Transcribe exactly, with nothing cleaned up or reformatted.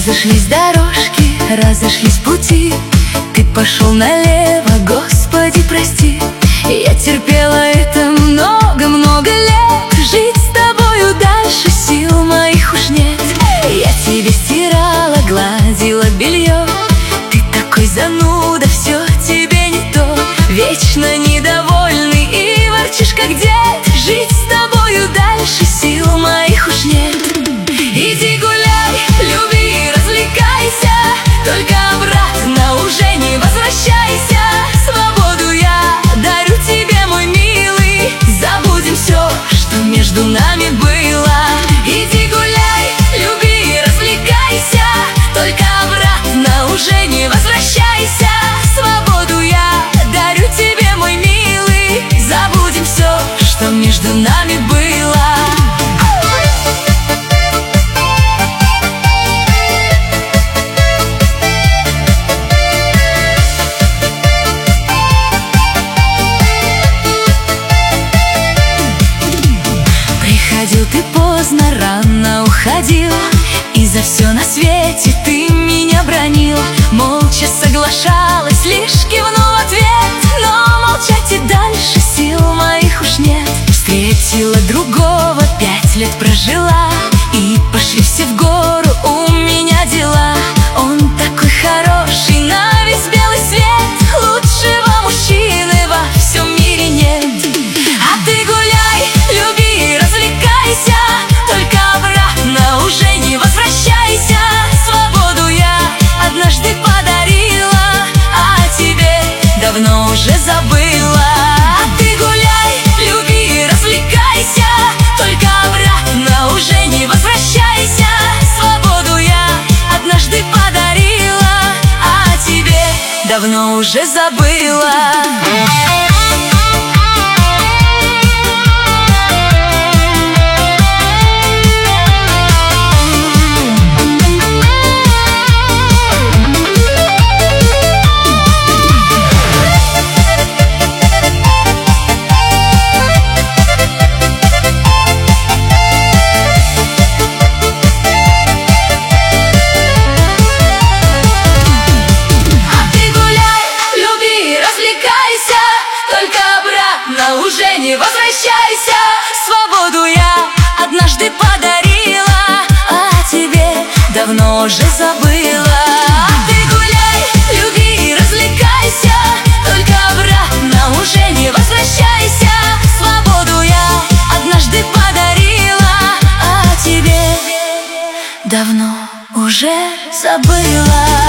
Разошлись дорожки, разошлись пути. Ты пошел налево, Господи, прости. Я терпела это много-много лет. Жить с тобою дальше сил моих уж нет. Я тебе стирала, гладила белье. Ты такой зануда, все тебе не то. Вечно недовольный и ворчишь, как дед. Жить с тобою дальше сил моих уж нет. Иди гуляй, люби, развлекайся, только обратно уже не возвращайся. Свободу я дарю тебе, мой милый. Забудем все, что между нами было. Иди гуляй, люби, развлекайся, только обратно уже не возвращайся. Свободу я дарю тебе, мой милый. Забудем все, что между нами было. Приходил ты поздно, рано уходил, и за все на свете ты меня бранил. Молча соглашалась, лишь кивнул в ответ. Но молчать и дальше сил моих уж нет. Встретила другого, пять лет прожила, и пошли все в гору, у меня дела. Он такой хороший на весь белый свет. Лучшего мужчины во всем мире нет. А ты гуляй, люби, развлекайся, только обратно уже не возвращайся. Свободу я однажды подарила, а тебе давно уже забыла. А ты гуляй, люби, развлекайся, только обратно уже не возвращайся. Свободу я однажды подарила, а тебе давно уже забыла. Уже не возвращайся. Свободу я однажды подарила, а тебе давно уже забыла. А ты гуляй, люби, развлекайся, только обратно уже не возвращайся. Свободу я однажды подарила, а тебе давно уже забыла.